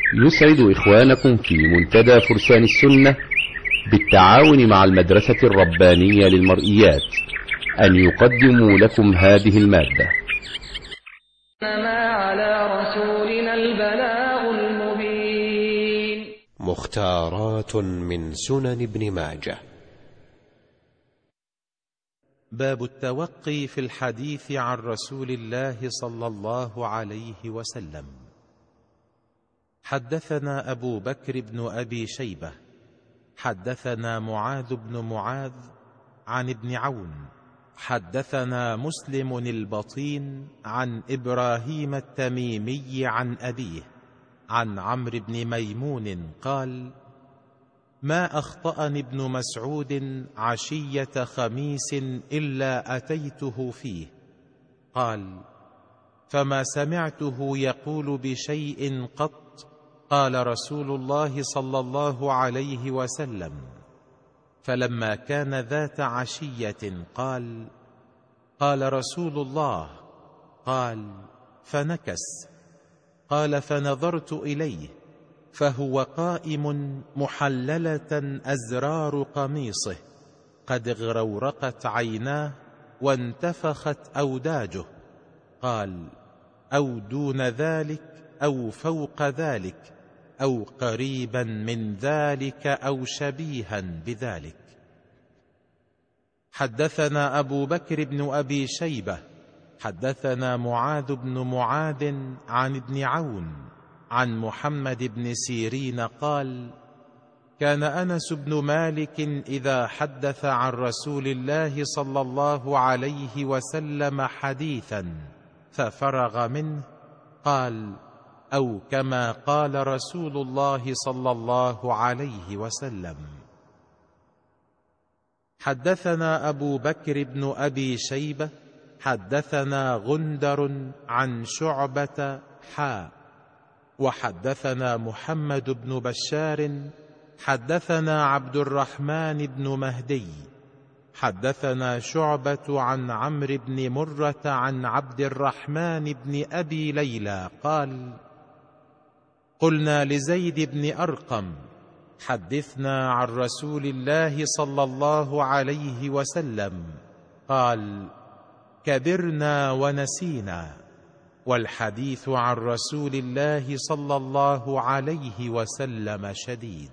يسعد إخوانكم في منتدى فرسان السنة بالتعاون مع المدرسة الربانية للمرئيات أن يقدموا لكم هذه المادة. ما على رسولنا البلاغ المبين. مختارات من سنن ابن ماجه. باب التوقي في الحديث عن رسول الله صلى الله عليه وسلم. حدثنا أبو بكر بن أبي شيبة حدثنا معاذ بن معاذ عن ابن عون حدثنا مسلم البطين عن إبراهيم التميمي عن أبيه عن عمرو بن ميمون قال: ما أخطأني ابن مسعود عشية خميس إلا أتيته فيه. قال: فما سمعته يقول بشيء قط. قال رسول الله صلى الله عليه وسلم: فلما كان ذات عشية قال رسول الله. قال: فنكس. قال: فنظرت إليه فهو قائم محللة أزرار قميصه قد اغرورقت عيناه وانتفخت أوداجه. قال: أو دون ذلك أو فوق ذلك أو قريبا من ذلك أو شبيها بذلك. حدثنا أبو بكر بن أبي شيبة حدثنا معاذ بن معاذ عن ابن عون عن محمد بن سيرين قال: كان أنس بن مالك إذا حدث عن رسول الله صلى الله عليه وسلم حديثا ففرغ منه قال: أو كما قال رسول الله صلى الله عليه وسلم. حدثنا أبو بكر بن أبي شيبة حدثنا غندر عن شعبة وحدثنا محمد بن بشار حدثنا عبد الرحمن بن مهدي حدثنا شعبة عن عمرو بن مرة عن عبد الرحمن بن أبي ليلى قال: قلنا لزيد بن أرقم: حدثنا عن رسول الله صلى الله عليه وسلم. قال: كبرنا ونسينا، والحديث عن رسول الله صلى الله عليه وسلم شديد.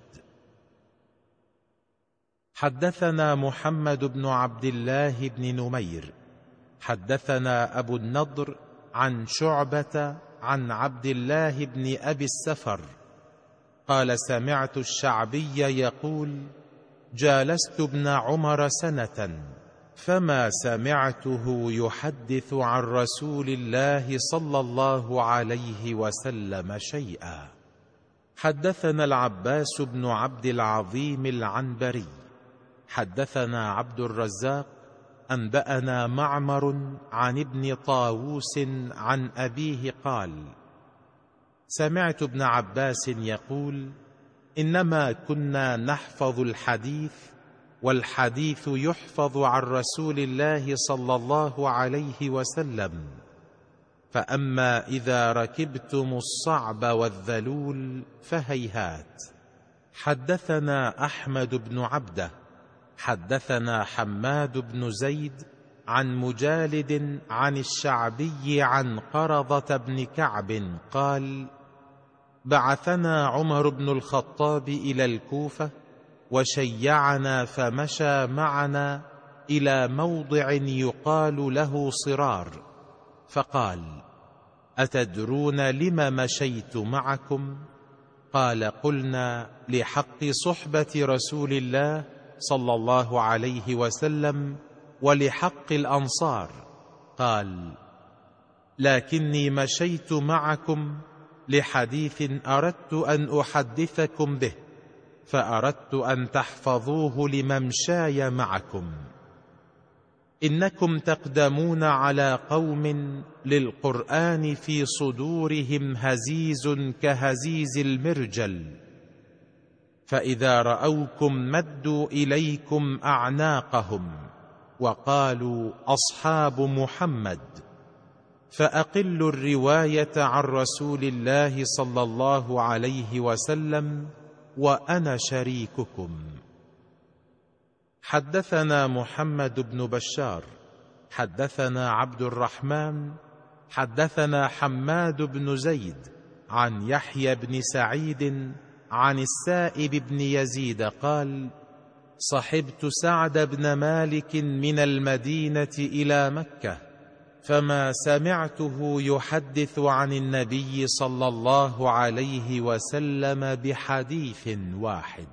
حدثنا محمد بن عبد الله بن نمير حدثنا أبو النضر عن شعبة عن عبد الله بن أبي السفر قال: سمعت الشعبي يقول: جالست ابن عمر سنة فما سمعته يحدث عن رسول الله صلى الله عليه وسلم شيئا. حدثنا العباس بن عبد العظيم العنبري حدثنا عبد الرزاق أنبأنا معمر عن ابن طاووس عن أبيه قال: سمعت ابن عباس يقول: إنما كنا نحفظ الحديث، والحديث يحفظ عن رسول الله صلى الله عليه وسلم، فأما إذا ركبتم الصعب والذلول فهيهات. حدثنا أحمد بن عبده حدثنا حماد بن زيد عن مجالد عن الشعبي عن قرظة بن كعب قال: بعثنا عمر بن الخطاب إلى الكوفة وشيعنا فمشى معنا إلى موضع يقال له صرار، فقال: أتدرون لم مشيت معكم؟ قال: قلنا: لحق صحبة رسول الله صلى الله عليه وسلم ولحق الأنصار. قال: لكني مشيت معكم لحديث أردت أن أحدثكم به، فأردت أن تحفظوه لممشاي معكم. إنكم تقدمون على قوم للقرآن في صدورهم هزيز كهزيز المرجل، فإذا رأوكم مدوا إليكم أعناقهم وقالوا: أصحاب محمد، فأقلوا الرواية عن رسول الله صلى الله عليه وسلم وأنا شريككم. حدثنا محمد بن بشار حدثنا عبد الرحمن حدثنا حماد بن زيد عن يحيى بن سعيد عن السائب بن يزيد قال: صحبت سعد بن مالك من المدينة إلى مكة، فما سمعته يحدث عن النبي صلى الله عليه وسلم بحديث واحد.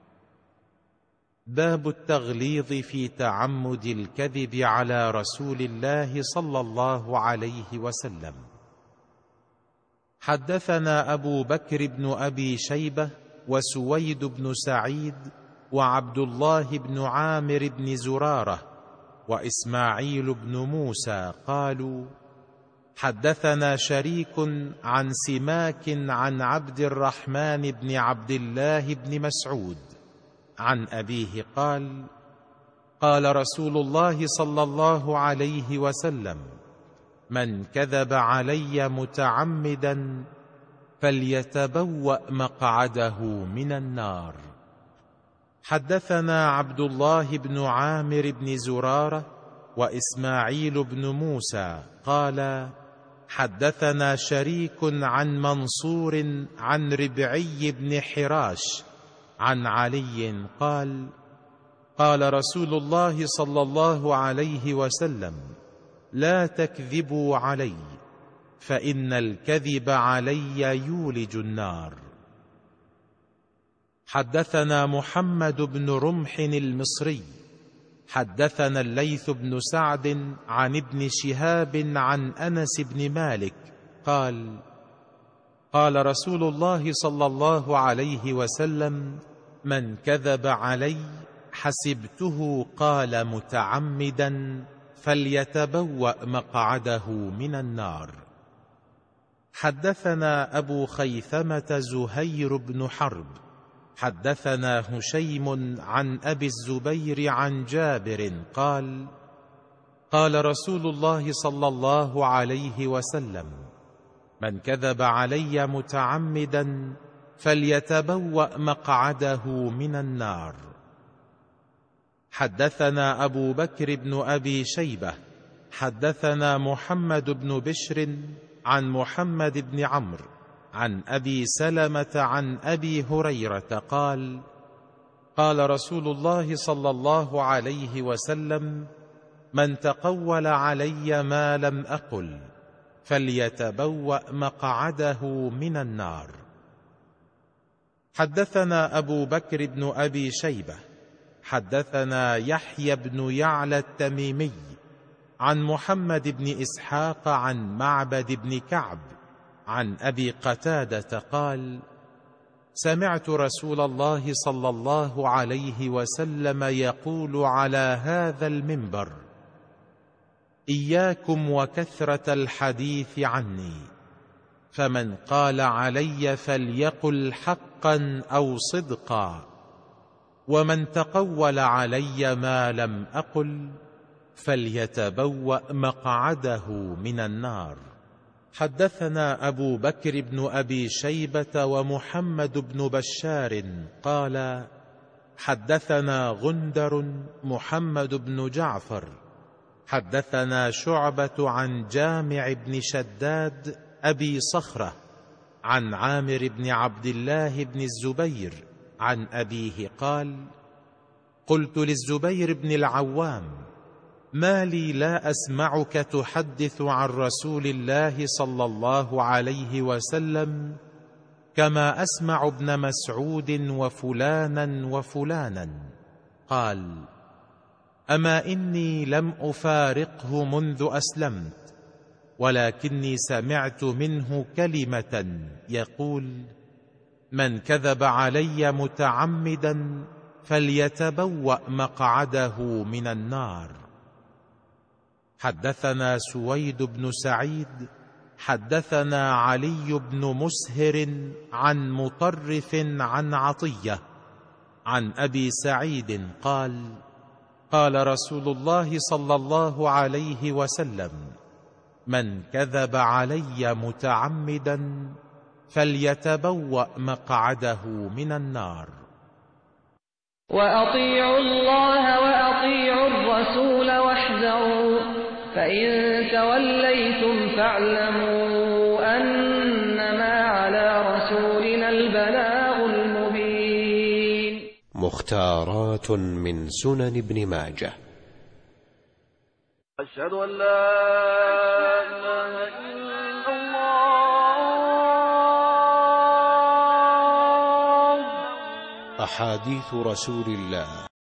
باب التغليظ في تعمد الكذب على رسول الله صلى الله عليه وسلم. حدثنا أبو بكر بن أبي شيبة وسويد بن سعيد وعبد الله بن عامر بن زرارة وإسماعيل بن موسى قالوا: حدثنا شريك عن سماك عن عبد الرحمن بن عبد الله بن مسعود عن أبيه قال: قال رسول الله صلى الله عليه وسلم: من كذب علي متعمدا فليتبوأ مقعده من النار. حدثنا عبد الله بن عامر بن زرارة وإسماعيل بن موسى قال: حدثنا شريك عن منصور عن ربعي بن حراش عن علي قال: قال رسول الله صلى الله عليه وسلم: لا تكذبوا علي، فإن الكذب علي يولج النار. حدثنا محمد بن رمح المصري حدثنا الليث بن سعد عن ابن شهاب عن أنس بن مالك قال: قال رسول الله صلى الله عليه وسلم: من كذب علي حسبته قال متعمدا فليتبوأ مقعده من النار. حدثنا أبو خيثمة زهير بن حرب حدثنا هشيم عن أبي الزبير عن جابر قال: قال رسول الله صلى الله عليه وسلم: من كذب علي متعمدا فليتبوأ مقعده من النار. حدثنا أبو بكر بن أبي شيبة حدثنا محمد بن بشر عن محمد بن عمرو عن أبي سلمة عن أبي هريرة قال: قال رسول الله صلى الله عليه وسلم: من تقول علي ما لم أقل فليتبوأ مقعده من النار. حدثنا أبو بكر بن أبي شيبة حدثنا يحيى بن يعلى التميمي عن محمد بن إسحاق عن معبد بن كعب عن أبي قتادة قال: سمعت رسول الله صلى الله عليه وسلم يقول على هذا المنبر: إياكم وكثرة الحديث عني، فمن قال علي فليقل حقا أو صدقا، ومن تقول علي ما لم أقل فليتبوأ مقعده من النار. حدثنا أبو بكر بن أبي شيبة ومحمد بن بشار قال: حدثنا غندر محمد بن جعفر حدثنا شعبة عن جامع بن شداد أبي صخرة عن عامر بن عبد الله بن الزبير عن أبيه قال: قلت للزبير بن العوام: ما لي لا أسمعك تحدث عن رسول الله صلى الله عليه وسلم كما أسمع ابن مسعود وفلانا وفلانا؟ قال: أما إني لم أفارقه منذ أسلمت، ولكني سمعت منه كلمة يقول: من كذب علي متعمدا فليتبوأ مقعده من النار. حدثنا سويد بن سعيد حدثنا علي بن مسهر عن مطرف عن عطية عن أبي سعيد قال: قال رسول الله صلى الله عليه وسلم: من كذب علي متعمدا فليتبوأ مقعده من النار. وأطيعوا الله وأطيعوا الرسول واحذروا، فإن توليتم فاعلموا أنما على رسولنا البلاغ المبين. مختارات من سنن ابن ماجه. أشهد أن لا إله إلا الله. أحاديث رسول الله